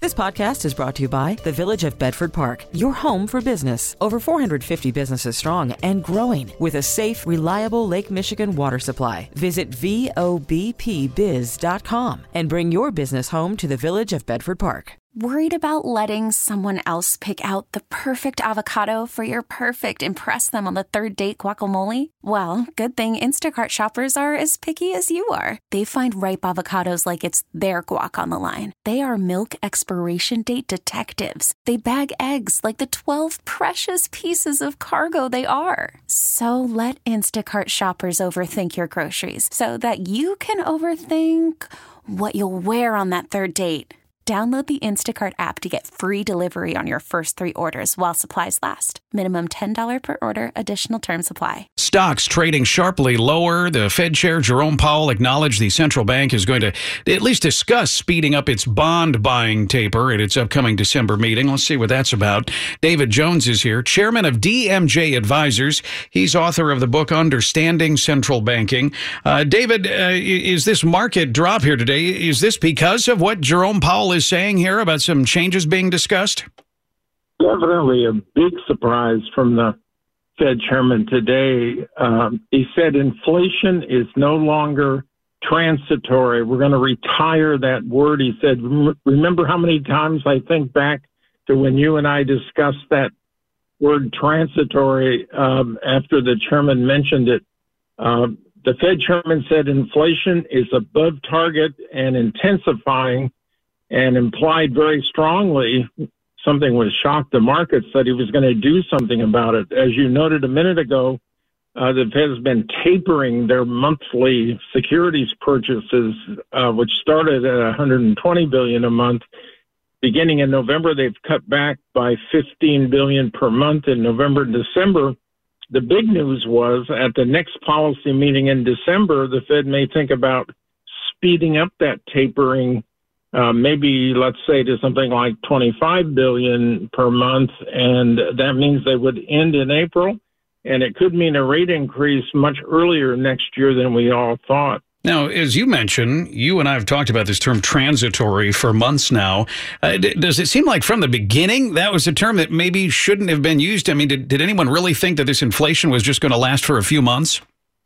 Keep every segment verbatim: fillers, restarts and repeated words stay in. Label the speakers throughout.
Speaker 1: This podcast is brought to you by the Village of Bedford Park, your home for business. Over four hundred fifty businesses strong and growing with a safe, reliable Lake Michigan water supply. Visit V O B P biz dot com and bring your business home to the Village of Bedford Park.
Speaker 2: Worried about letting someone else pick out the perfect avocado for your perfect impress them on the third date guacamole? Well, good thing Instacart shoppers are as picky as you are. They find ripe avocados like it's their guac on the line. They are milk expiration date detectives. They bag eggs like the twelve precious pieces of cargo they are. So let Instacart shoppers overthink your groceries so that you can overthink what you'll wear on that third date. Download the Instacart app to get free delivery on your first three orders while supplies last. Minimum ten dollars per order. Additional terms apply.
Speaker 3: Stocks trading sharply lower. The Fed Chair Jerome Powell acknowledged the central bank is going to at least discuss speeding up its bond buying taper at its upcoming December meeting. Let's see what that's about. David Jones is here, chairman of D M J Advisors. He's author of the book Understanding Central Banking. Uh, David, uh, is this market drop here today, is this because of what Jerome Powell is saying here about some changes being discussed?
Speaker 4: Definitely a big surprise from the Fed chairman today. Um, he said inflation is no longer transitory. We're going to retire that word. He said, remember how many times I think back to when you and I discussed that word transitory um, after the chairman mentioned it. Uh, the Fed chairman said inflation is above target and intensifying, and implied very strongly, something was shocked the markets, that he was going to do something about it. As you noted a minute ago, uh, the Fed has been tapering their monthly securities purchases, uh, which started at one hundred twenty billion dollars a month. Beginning in November, they've cut back by fifteen billion dollars per month in November and December. The big news was at the next policy meeting in December, the Fed may think about speeding up that tapering. Uh, maybe, let's say, to something like twenty-five billion dollars per month, and that means they would end in April, and it could mean a rate increase much earlier next year than we all thought.
Speaker 3: Now, as you mentioned, you and I have talked about this term transitory for months now. Uh, d- does it seem like from the beginning that was a term that maybe shouldn't have been used? I mean, did, did anyone really think that this inflation was just going to last for a few months?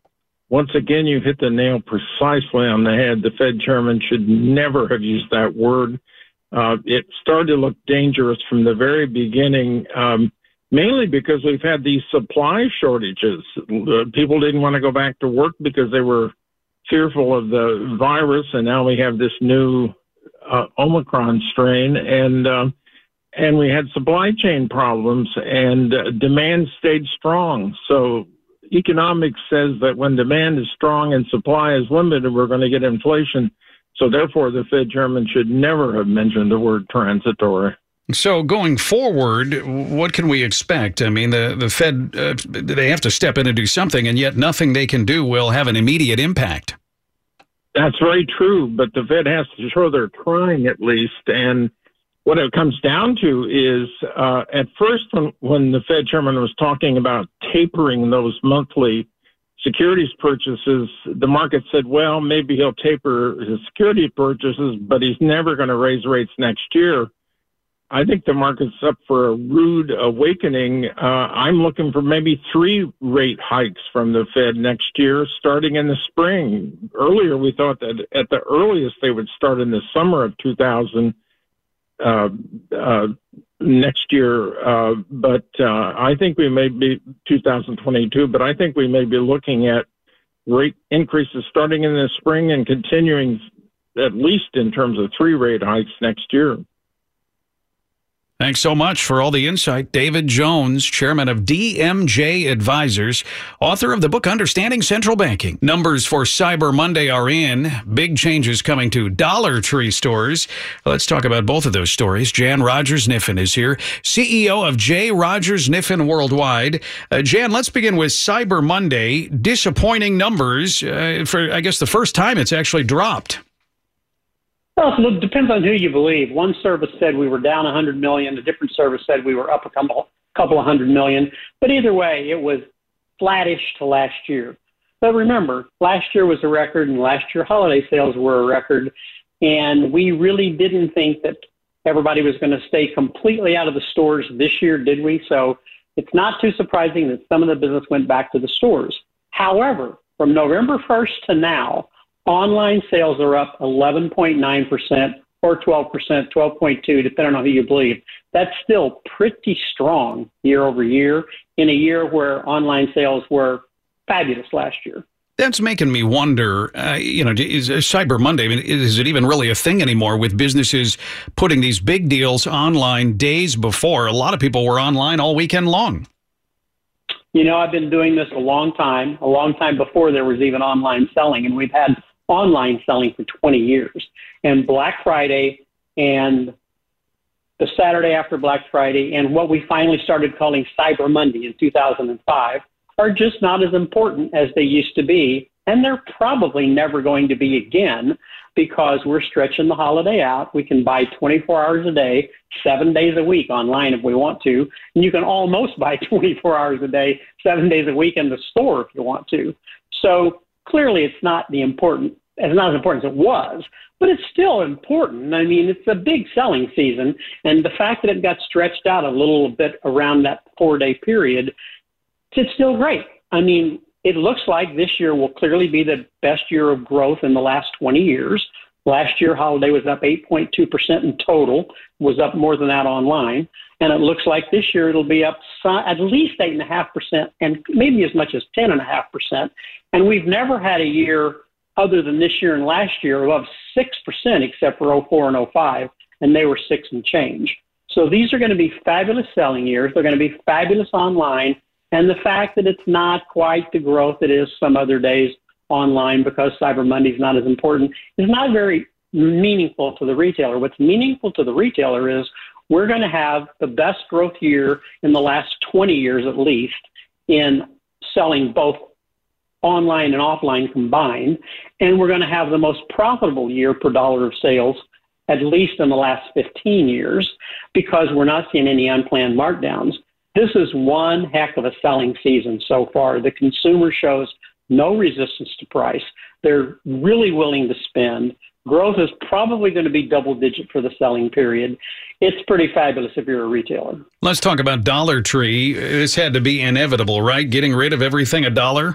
Speaker 4: Once again, you've hit the nail precisely on the head. The Fed chairman should never have used that word. Uh, it started to look dangerous from the very beginning, um, mainly because we've had these supply shortages. Uh, people didn't want to go back to work because they were fearful of the virus, and now we have this new uh, Omicron strain, and uh, and we had supply chain problems, and uh, demand stayed strong. So economics says that when demand is strong and supply is limited, we're going to get inflation. So therefore, the Fed chairman should never have mentioned the word transitory.
Speaker 3: So going forward, what can we expect? I mean, the, the Fed, uh, they have to step in and do something, and yet nothing they can do will have an immediate impact.
Speaker 4: That's very true, but the Fed has to show they're trying at least. And what it comes down to is, uh, at first, when, when the Fed chairman was talking about tapering those monthly securities purchases, the market said, well, maybe he'll taper his security purchases, but he's never going to raise rates next year. I think the market's up for a rude awakening. Uh, I'm looking for maybe three rate hikes from the Fed next year, starting in the spring. Earlier, we thought that at the earliest they would start in the summer of two thousand. Uh, uh, next year, uh, but uh, I think we may be two thousand twenty-two, but I think we may be looking at rate increases starting in the spring and continuing at least in terms of three rate hikes next year.
Speaker 3: Thanks so much for all the insight. David Jones, chairman of D M J Advisors, author of the book Understanding Central Banking. Numbers for Cyber Monday are in. Big changes coming to Dollar Tree stores. Let's talk about both of those stories. Jan Rogers-Kniffen is here, C E O of J. Rogers-Kniffen Worldwide. Uh, Jan, let's begin with Cyber Monday. Disappointing numbers. Uh, for, I guess, the first time it's actually dropped.
Speaker 5: Well, it depends on who you believe. One service said we were down one hundred million dollars. A different service said we were up a couple, couple of hundred million. But either way, it was flattish to last year. But remember, last year was a record, and last year holiday sales were a record. And we really didn't think that everybody was going to stay completely out of the stores this year, did we? So it's not too surprising that some of the business went back to the stores. However, from November first to now, online sales are up eleven point nine percent or twelve percent, twelve point two, depending on who you believe. That's still pretty strong year over year in a year where online sales were fabulous last year.
Speaker 3: That's making me wonder, uh, you know, is Cyber Monday, I mean, is it even really a thing anymore with businesses putting these big deals online days before? A lot of people were online all weekend long.
Speaker 5: You know, I've been doing this a long time, a long time before there was even online selling, and we've had online selling for twenty years. And Black Friday and the Saturday after Black Friday and what we finally started calling Cyber Monday in two thousand five are just not as important as they used to be. And they're probably never going to be again because we're stretching the holiday out. We can buy twenty-four hours a day, seven days a week online if we want to. And you can almost buy twenty-four hours a day, seven days a week in the store if you want to. So clearly it's not the important, it's not as important as it was, but it's still important. I mean, it's a big selling season. And the fact that it got stretched out a little bit around that four-day period, it's still great. I mean, it looks like this year will clearly be the best year of growth in the last twenty years. Last year, holiday was up eight point two percent in total, was up more than that online. And it looks like this year it'll be up at least eight point five percent and maybe as much as ten point five percent. And we've never had a year other than this year and last year above six percent except for oh four and oh five, and they were six and change. So these are going to be fabulous selling years. They're going to be fabulous online. And the fact that it's not quite the growth it is some other days online because Cyber Monday is not as important is not very meaningful to the retailer. What's meaningful to the retailer is we're going to have the best growth year in the last twenty years at least in selling both online and offline combined. And we're going to have the most profitable year per dollar of sales, at least in the last fifteen years, because we're not seeing any unplanned markdowns. This is one heck of a selling season so far. The consumer shows no resistance to price. They're really willing to spend. Growth is probably going to be double digit for the selling period. It's pretty fabulous if you're a retailer.
Speaker 3: Let's talk about Dollar Tree. This had to be inevitable, right? Getting rid of everything a dollar?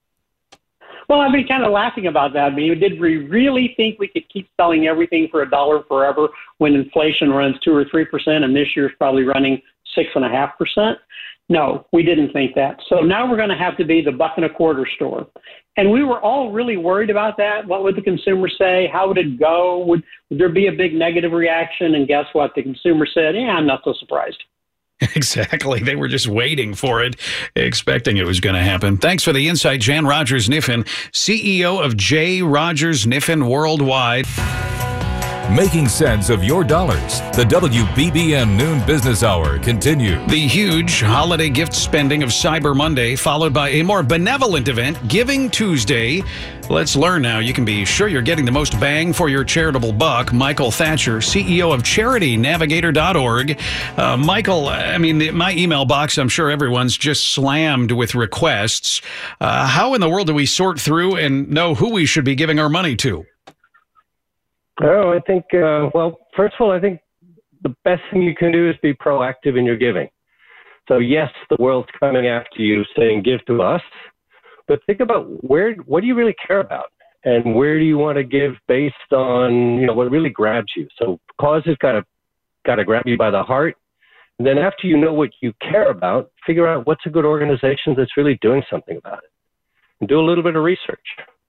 Speaker 5: Well, I've been kind of laughing about that. I mean, did we really think we could keep selling everything for a dollar forever when inflation runs two or three percent and this year's probably running six and a half percent? No, we didn't think that. So now we're going to have to be the buck and a quarter store. And we were all really worried about that. What would the consumer say? How would it go? Would, would there be a big negative reaction? And guess what? The consumer said, yeah, I'm not so surprised.
Speaker 3: Exactly. They were just waiting for it, expecting it was going to happen. Thanks for the insight, Jan Rogers Kniffen, C E O of J. Rogers Kniffen Worldwide.
Speaker 6: Making sense of your dollars. The W B B M Noon Business Hour continues.
Speaker 3: The huge holiday gift spending of Cyber Monday, followed by a more benevolent event, Giving Tuesday. Let's learn now. You can be sure you're getting the most bang for your charitable buck. Michael Thatcher, C E O of Charity Navigator dot org. Uh, Michael, I mean, my email box, I'm sure everyone's just slammed with requests. Uh, how in the world do we sort through and know who we should be giving our money to?
Speaker 7: Oh, I think, uh, well, first of all, I think the best thing you can do is be proactive in your giving. So, yes, the world's coming after you saying, give to us, but think about where, what do you really care about? And where do you want to give based on, you know, what really grabs you? So cause has got to, got to grab you by the heart. And then after you know what you care about, figure out what's a good organization that's really doing something about it. And do a little bit of research.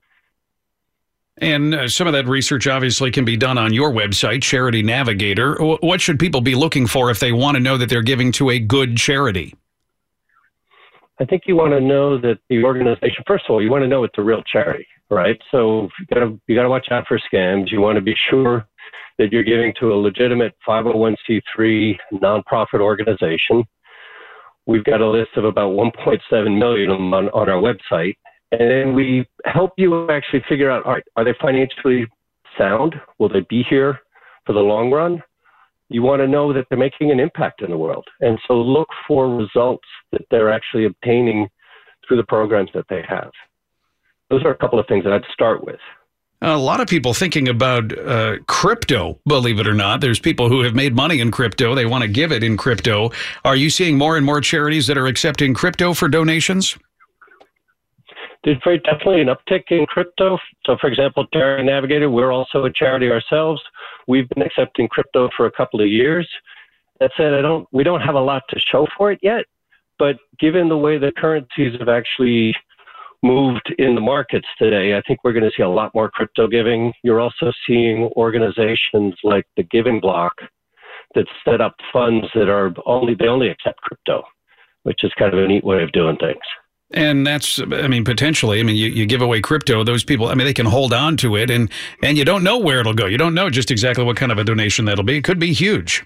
Speaker 3: And uh, some of that research obviously can be done on your website, Charity Navigator. What should people be looking for if they want to know that they're giving to a good charity?
Speaker 7: I think you want to know that the organization, first of all, you want to know it's a real charity, right? So you got to you got to watch out for scams. You want to be sure that you're giving to a legitimate five oh one c three nonprofit organization. We've got a list of about one point seven million on, on our website. And then we help you actually figure out, all right, are they financially sound? Will they be here for the long run? You want to know that they're making an impact in the world. And so look for results that they're actually obtaining through the programs that they have. Those are a couple of things that I'd start with.
Speaker 3: A lot of people thinking about uh, crypto, believe it or not. There's people who have made money in crypto. They want to give it in crypto. Are you seeing more and more charities that are accepting crypto for donations?
Speaker 7: There's very definitely an uptick in crypto. So, for example, Charity Navigator, we're also a charity ourselves. We've been accepting crypto for a couple of years. That said, I don't. We don't have a lot to show for it yet. But given the way the currencies have actually moved in the markets today, I think we're going to see a lot more crypto giving. You're also seeing organizations like the Giving Block that set up funds that are only they only accept crypto, which is kind of a neat way of doing things.
Speaker 3: And that's, I mean, potentially, I mean, you, you give away crypto, those people, I mean, they can hold on to it, and, and you don't know where it'll go. You don't know just exactly what kind of a donation that'll be. It could be huge.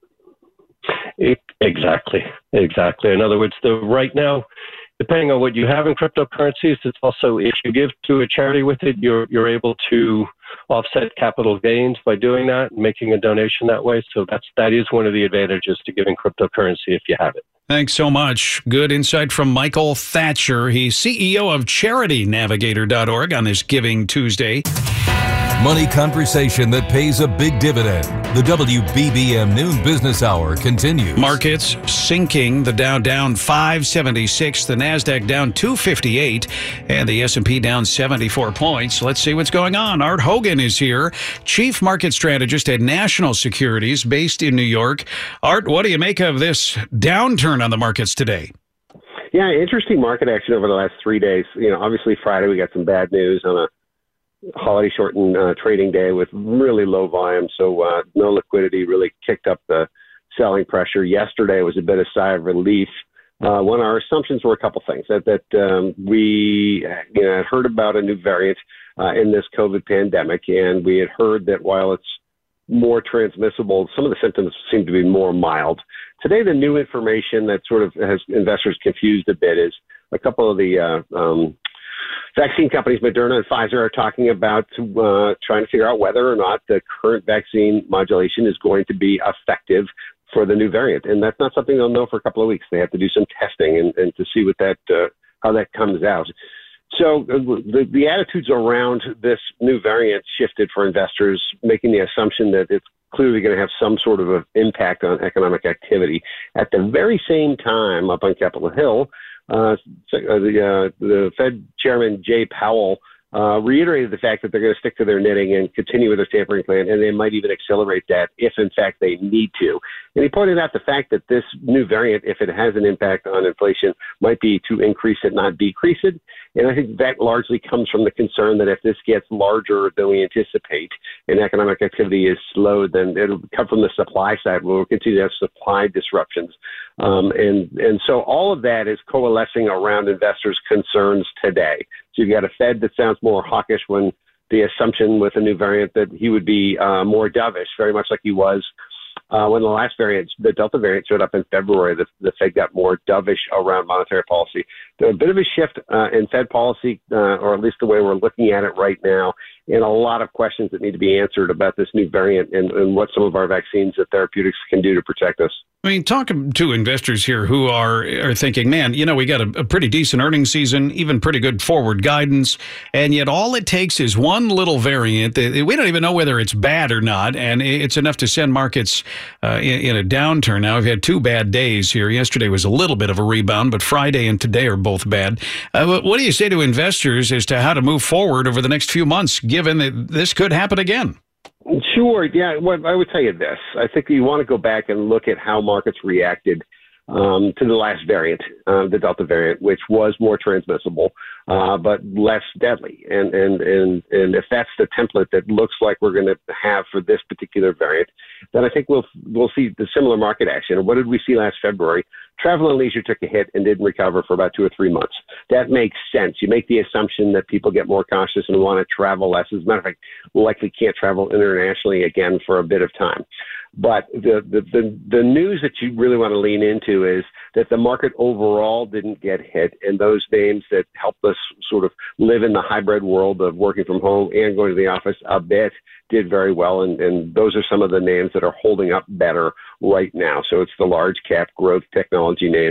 Speaker 7: It, exactly. Exactly. In other words, the right now, depending on what you have in cryptocurrencies, it's also, if you give to a charity with it, you're you're able to offset capital gains by doing that and making a donation that way. So that's that is one of the advantages to giving cryptocurrency if you have it.
Speaker 3: Thanks so much. Good insight from Michael Thatcher. He's C E O of charity navigator dot org on this Giving Tuesday.
Speaker 6: Money conversation that pays a big dividend. The W B B M Noon Business Hour continues.
Speaker 3: Markets sinking. The Dow down five seventy-six, the NASDAQ down two fifty-eight, and the S and P down seventy-four points. Let's see what's going on. Art Hogan is here, Chief Market Strategist at National Securities based in New York. Art, what do you make of this downturn on the markets today?
Speaker 8: Yeah, interesting market action over the last three days. You know, obviously Friday we got some bad news on a holiday shortened uh, trading day with really low volume, so uh, no liquidity really kicked up the selling pressure. Yesterday was a bit of sigh of relief. Uh, one of our assumptions were a couple things that that um, we you know, had heard about a new variant uh, in this COVID pandemic, and we had heard that while it's more transmissible, some of the symptoms seem to be more mild. Today, the new information that sort of has investors confused a bit is a couple of the uh, um, vaccine companies, Moderna and Pfizer, are talking about uh, trying to figure out whether or not the current vaccine modulation is going to be effective for the new variant. And that's not something they'll know for a couple of weeks. They have to do some testing and, and to see what that uh, how that comes out. So uh, the, the attitudes around this new variant shifted for investors, making the assumption that it's clearly going to have some sort of an impact on economic activity. At the very same time, up on Capitol Hill, Uh, the, uh, the Fed Chairman Jay Powell uh, reiterated the fact that they're going to stick to their knitting and continue with their tapering plan, and they might even accelerate that if, in fact, they need to. And he pointed out the fact that this new variant, if it has an impact on inflation, might be to increase it, not decrease it. And I think that largely comes from the concern that if this gets larger than we anticipate and economic activity is slowed, then it'll come from the supply side. We'll continue to have supply disruptions. Um, and, and so all of that is coalescing around investors' concerns today. So you've got a Fed that sounds more hawkish when the assumption with a new variant that he would be uh, more dovish, very much like he was Uh, when the last variant, the Delta variant, showed up in February. The, the Fed got more dovish around monetary policy. There's a bit of a shift uh, in Fed policy, uh, or at least the way we're looking at it right now, and a lot of questions that need to be answered about this new variant and, and what some of our vaccines and therapeutics can do to protect us.
Speaker 3: I mean, talking to investors here who are are thinking, man, you know, we got a, a pretty decent earnings season, even pretty good forward guidance, and yet all it takes is one little variant. We don't even know whether it's bad or not, and it's enough to send markets uh, in, in a downturn. Now, we've had two bad days here. Yesterday was a little bit of a rebound, but Friday and today are both bad. Uh, what do you say to investors as to how to move forward over the next few months, given that this could happen again?
Speaker 8: Sure. Yeah. Well, I would tell you this. I think you want to go back and look at how markets reacted um, to the last variant, uh, the Delta variant, which was more transmissible, uh, but less deadly. And, and, and, and if that's the template that looks like we're going to have for this particular variant, then I think we'll, we'll see the similar market action. And what did we see last February? Travel and leisure took a hit and didn't recover for about two or three months. That makes sense. You make the assumption that people get more cautious and want to travel less. As a matter of fact, likely can't travel internationally again for a bit of time. But the, the, the, the news that you really want to lean into is that the market overall didn't get hit, and those names that helped us sort of live in the hybrid world of working from home and going to the office a bit did very well, and, and those are some of the names that are holding up better right now. So it's the large cap growth technology names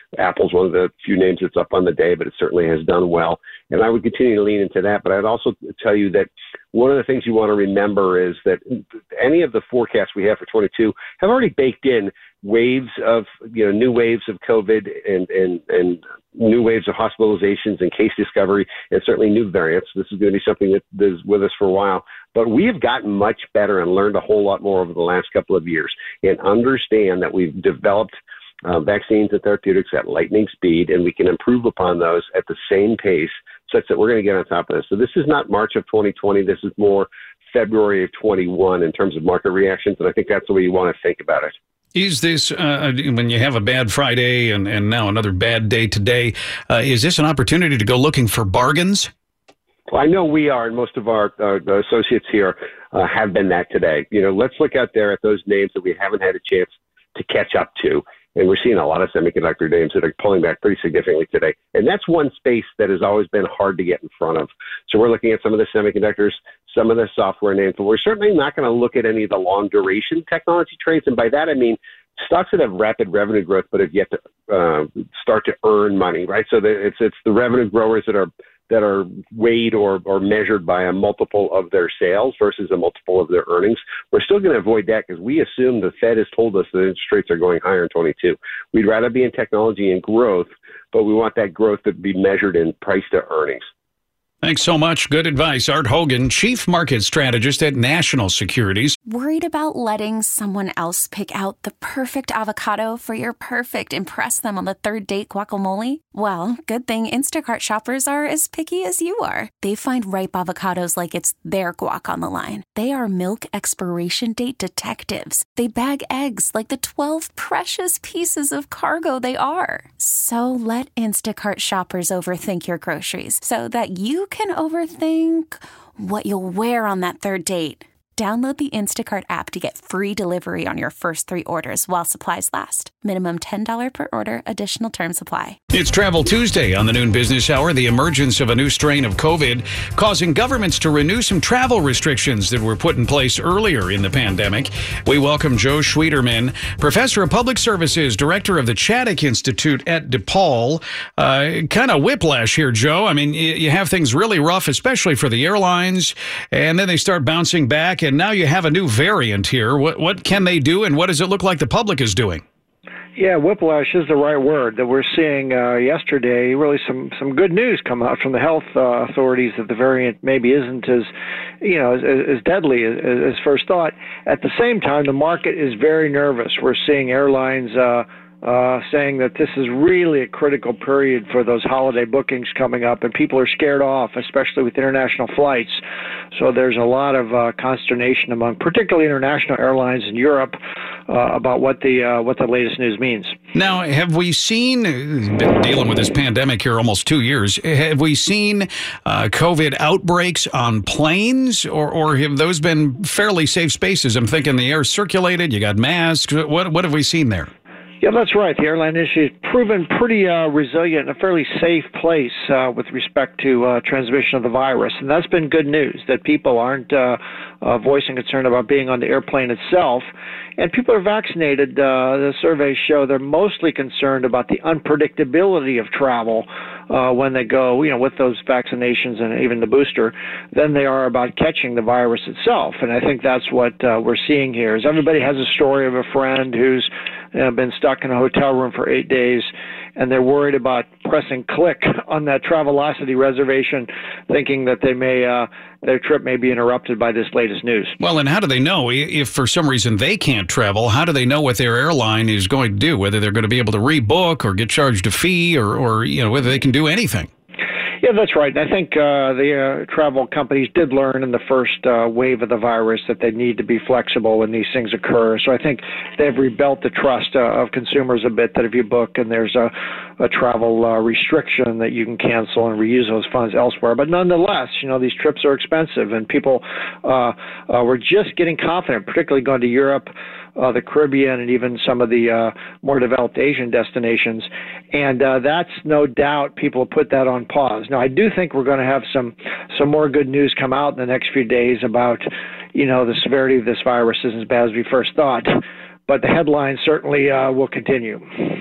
Speaker 8: Apple's one of the few names that's up on the day, but it certainly has done well. And I would continue to lean into that. But I'd also tell you that one of the things you want to remember is that any of the forecasts we have for twenty-two have already baked in waves of, you know, new waves of COVID and, and, and new waves of hospitalizations and case discovery, and certainly new variants. This is going to be something that is with us for a while. But we have gotten much better and learned a whole lot more over the last couple of years, and understand that we've developed uh, vaccines and therapeutics at lightning speed, and we can improve upon those at the same pace, such that we're going to get on top of this. So this is not March of twenty twenty. This is more February of twenty-one in terms of market reactions, and I think that's the way you want to think about it.
Speaker 3: Is this, uh, when you have a bad Friday and, and now another bad day today, uh, is this an opportunity to go looking for bargains?
Speaker 8: Well, I know we are, and most of our uh, associates here uh, have been that today. You know, let's look out there at those names that we haven't had a chance to catch up to. And we're seeing a lot of semiconductor names that are pulling back pretty significantly today. And that's one space that has always been hard to get in front of. So we're looking at some of the semiconductors, some of the software names, but we're certainly not going to look at any of the long duration technology trades. And by that, I mean stocks that have rapid revenue growth, but have yet to uh, start to earn money, right? So the, it's, it's the revenue growers that are that are weighed or, or measured by a multiple of their sales versus a multiple of their earnings. We're still going to avoid that because we assume the Fed has told us that interest rates are going higher in twenty-two. We'd rather be in technology and growth, but we want that growth to be measured in price to earnings.
Speaker 3: Thanks so much. Good advice. Art Hogan, Chief Market Strategist at National Securities.
Speaker 2: Worried about letting someone else pick out the perfect avocado for your perfect impress them on the third date guacamole? Well, good thing Instacart shoppers are as picky as you are. They find ripe avocados like it's their guac on the line. They are milk expiration date detectives. They bag eggs like the twelve precious pieces of cargo they are. So let Instacart shoppers overthink your groceries so that you can overthink what you'll wear on that third date. Download the Instacart app to get free delivery on your first three orders while supplies last. Minimum ten dollars per order. Additional terms apply.
Speaker 3: It's Travel Tuesday on the Noon Business Hour. The emergence of a new strain of COVID causing governments to renew some travel restrictions that were put in place earlier in the pandemic. We welcome Joe Schwieterman, Professor of Public Services, Director of the Chaddick Institute at DePaul. Uh, kind of whiplash here, Joe. I mean, you have things really rough, especially for the airlines, and then they start bouncing back, and now you have a new variant here. What, what can they do, and what does it look like the public is doing?
Speaker 9: Yeah, whiplash is the right word. That we're seeing uh, yesterday really some, some good news come out from the health uh, authorities that the variant maybe isn't as, you know, as, as deadly as, as first thought. At the same time, the market is very nervous. We're seeing airlines uh, uh, saying that this is really a critical period for those holiday bookings coming up, and people are scared off, especially with international flights. So there's a lot of uh, consternation among particularly international airlines in Europe uh, about what the uh, what the latest news means.
Speaker 3: Now, have we seen, been dealing with this pandemic here almost two years, have we seen uh, COVID outbreaks on planes, or, or have those been fairly safe spaces? I'm thinking the air circulated, you got masks. What, what have we seen there?
Speaker 9: Yeah, that's right. The airline industry has proven pretty uh, resilient and a fairly safe place uh, with respect to uh, transmission of the virus. And that's been good news, that people aren't uh, uh, voicing concern about being on the airplane itself. And people are vaccinated. Uh, the surveys show they're mostly concerned about the unpredictability of travel uh, when they go, you know, with those vaccinations and even the booster, than they are about catching the virus itself. And I think that's what uh, we're seeing here. Is everybody has a story of a friend who's uh, been stuck in a hotel room for eight days, and they're worried about pressing click on that Travelocity reservation, thinking that they may uh, their trip may be interrupted by this latest news.
Speaker 3: Well, and how do they know if for some reason they can't travel? How do they know what their airline is going to do, whether they're going to be able to rebook or get charged a fee, or, or you know, whether they can do anything?
Speaker 9: Yeah, that's right. I think uh, the uh, travel companies did learn in the first uh, wave of the virus that they need to be flexible when these things occur. So I think they've rebuilt the trust uh, of consumers a bit, that if you book and there's a, a travel uh, restriction, that you can cancel and reuse those funds elsewhere. But nonetheless, you know, these trips are expensive, and people uh, uh, were just getting confident, particularly going to Europe, Uh, the Caribbean, and even some of the uh, more developed Asian destinations. And uh, that's no doubt people have put that on pause. Now, I do think we're going to have some some more good news come out in the next few days about, you know, the severity of this virus isn't as bad as we first thought. But the headlines certainly uh, will continue.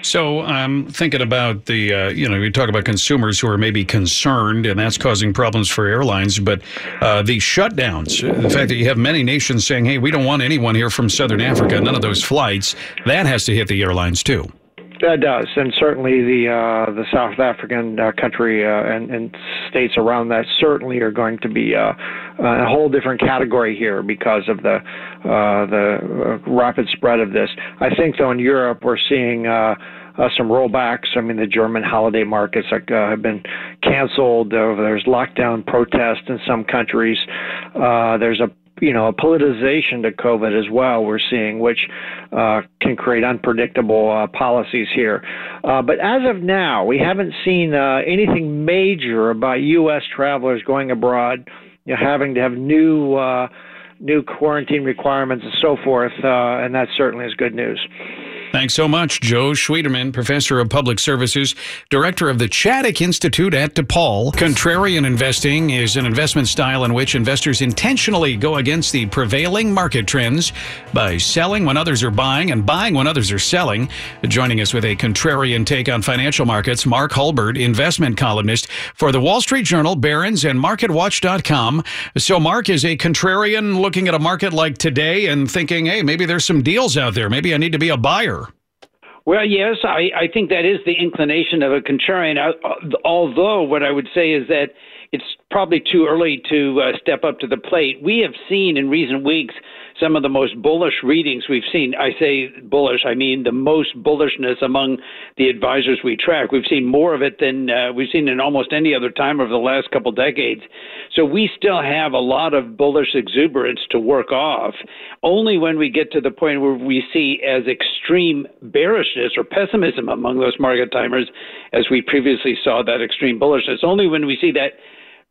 Speaker 3: So I'm thinking about the, uh, you know, we talk about consumers who are maybe concerned, and that's causing problems for airlines. But uh, the shutdowns, the fact that you have many nations saying, hey, we don't want anyone here from Southern Africa, none of those flights, that has to hit the airlines too.
Speaker 9: That does, and certainly the uh, the South African uh, country uh, and, and states around that certainly are going to be uh, a whole different category here because of the uh, the uh, rapid spread of this. I think, though, in Europe we're seeing uh, uh, some rollbacks. I mean, the German holiday markets like, uh, have been canceled. Uh, there's lockdown protests in some countries. Uh, there's a you know, a politicization to COVID as well, we're seeing, which uh, can create unpredictable uh, policies here. Uh, but as of now, we haven't seen uh, anything major about U S travelers going abroad, you know, having to have new uh, new quarantine requirements and so forth, uh, and that certainly is good news.
Speaker 3: Thanks so much, Joe Schwieterman, Professor of Public Services, Director of the Chaddick Institute at DePaul. Contrarian investing is an investment style in which investors intentionally go against the prevailing market trends by selling when others are buying and buying when others are selling. Joining us with a contrarian take on financial markets, Mark Hulbert, investment columnist for the Wall Street Journal, Barron's, and Market Watch dot com. So Mark is a contrarian looking at a market like today and thinking, hey, maybe there's some deals out there. Maybe I need to be a buyer.
Speaker 10: Well, yes, I, I think that is the inclination of a contrarian, although what I would say is that it's probably too early to uh, step up to the plate. We have seen in recent weeks some of the most bullish readings we've seen. I say bullish, I mean the most bullishness among the advisors we track. We've seen more of it than uh, we've seen in almost any other time over the last couple decades. So we still have a lot of bullish exuberance to work off. Only when we get to the point where we see as extreme bearishness or pessimism among those market timers, as we previously saw that extreme bullishness, only when we see that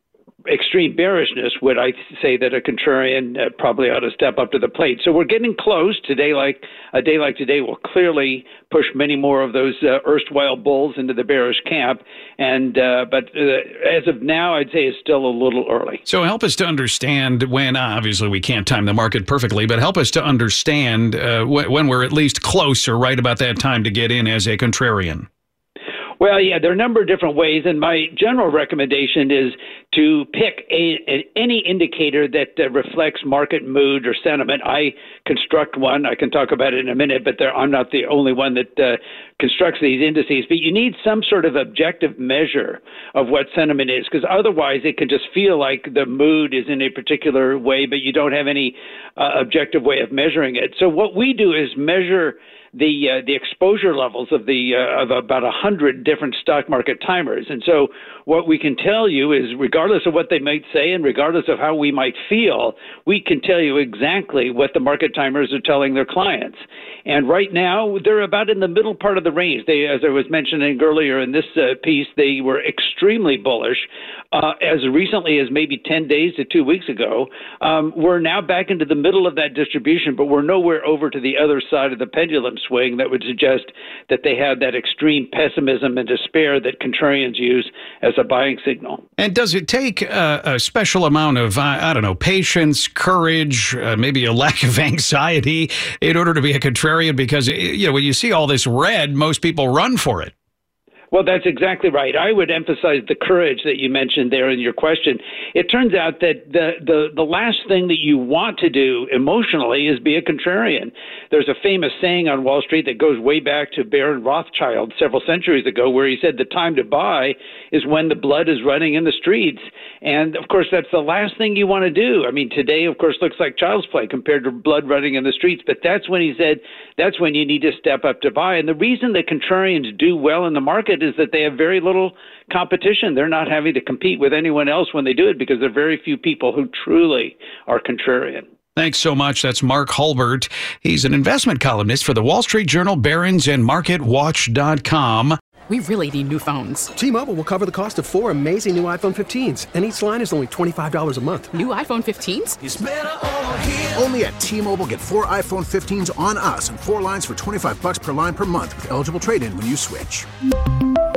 Speaker 10: extreme bearishness would I say that a contrarian uh, probably ought to step up to the plate. So we're getting close. Today, like a day like today, will clearly push many more of those uh, erstwhile bulls into the bearish camp. And uh, but uh, as of now, I'd say it's still a little early.
Speaker 3: So help us to understand when, uh, obviously we can't time the market perfectly, but help us to understand uh, wh- when we're at least close or right about that time to get in as a contrarian.
Speaker 10: Well, yeah, there are a number of different ways, and my general recommendation is to pick a, a, any indicator that uh, reflects market mood or sentiment. I construct one. I can talk about it in a minute, but there, I'm not the only one that uh, constructs these indices. But you need some sort of objective measure of what sentiment is, because otherwise it can just feel like the mood is in a particular way, but you don't have any uh, objective way of measuring it. So what we do is measure the uh, the exposure levels of the uh, of about a hundred different stock market timers. And so what we can tell you is, regardless of what they might say and regardless of how we might feel, we can tell you exactly what the market timers are telling their clients. And right now, they're about in the middle part of the range. They, as I was mentioning earlier in this uh, piece, they were extremely bullish uh, as recently as maybe ten days to two weeks ago. Um, we're now back into the middle of that distribution, but we're nowhere over to the other side of the pendulum swing that would suggest that they have that extreme pessimism and despair that contrarians use as a buying signal.
Speaker 3: And does it take uh, a special amount of, uh, I don't know, patience, courage, uh, maybe a lack of anxiety in order to be a contrarian? Because, you know, when you see all this red, most people run for it.
Speaker 10: Well, that's exactly right. I would emphasize the courage that you mentioned there in your question. It turns out that the, the, the last thing that you want to do emotionally is be a contrarian. There's a famous saying on Wall Street that goes way back to Baron Rothschild several centuries ago, where he said the time to buy is when the blood is running in the streets. And, of course, that's the last thing you want to do. I mean, today, of course, looks like child's play compared to blood running in the streets. But that's when he said that's when you need to step up to buy. And the reason that contrarians do well in the market is that they have very little competition. They're not having to compete with anyone else when they do it because there are very few people who truly are contrarian.
Speaker 3: Thanks so much. That's Mark Hulbert. He's an investment columnist for the Wall Street Journal, Barron's, and Market Watch dot com.
Speaker 11: We really need new phones.
Speaker 12: T-Mobile will cover the cost of four amazing new iPhone fifteens, and each line is only twenty-five dollars a month.
Speaker 11: New iPhone fifteens?
Speaker 13: It's better over here. Only at T-Mobile, get four iPhone fifteens on us and four lines for twenty-five dollars per line per month with eligible trade-in when you switch.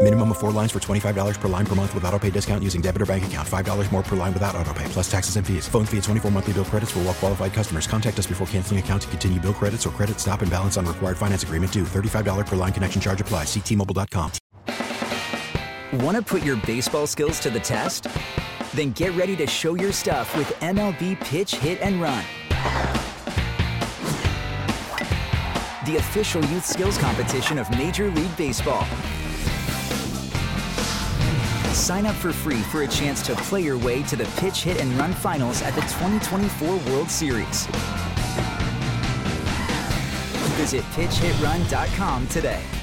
Speaker 12: Minimum of four lines for twenty-five dollars per line per month with autopay discount using debit or bank account. five dollars more per line without autopay, plus taxes and fees. Phone fee at twenty-four monthly bill credits for well qualified customers. Contact us before canceling account to continue bill credits or credit stop and balance on required finance agreement due. thirty-five dollars per line connection charge applies. See T Mobile dot com.
Speaker 14: Want to put your baseball skills to the test? Then get ready to show your stuff with M L B Pitch, Hit, and Run. The official youth skills competition of Major League Baseball. Sign up for free for a chance to play your way to the Pitch, Hit, and Run finals at the twenty twenty-four World Series. Visit pitch hit run dot com today.